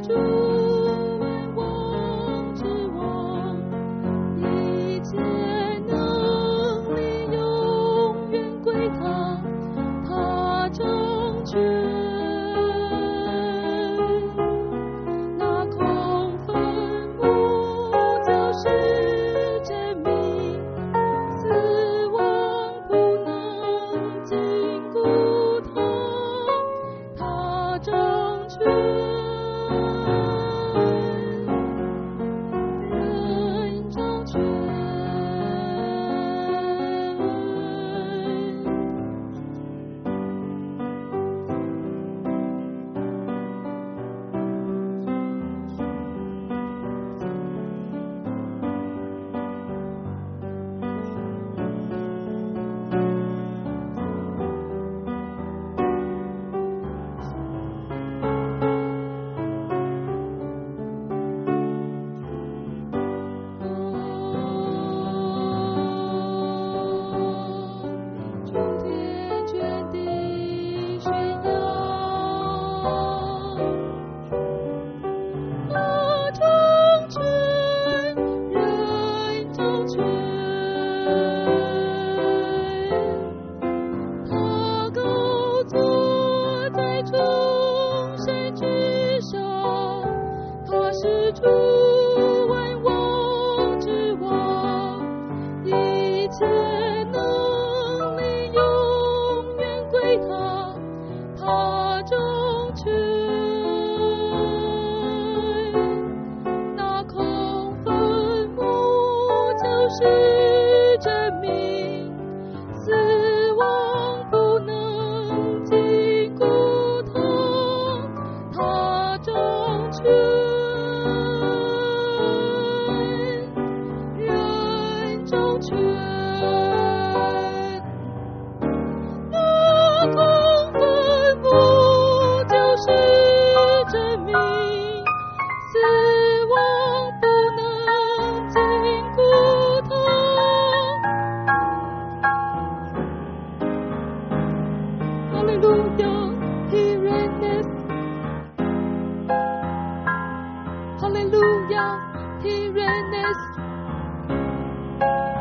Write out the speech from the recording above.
主万王之王，一切能力永远归他，他掌权。那空坟墓就是证明，死亡不能禁锢他，他掌权。人掌权。诸天全地宣扬，他掌权，人掌权，他高坐在众山之上，他是主万王之王，一切能力永远归他，他掌权。那空坟墓就是证明，死亡不能禁锢他，他掌权。人掌权。那空坟墓就是证明，死亡不能禁锢他。哈利路亚 He reigneth。 哈利路亚 He reigneth。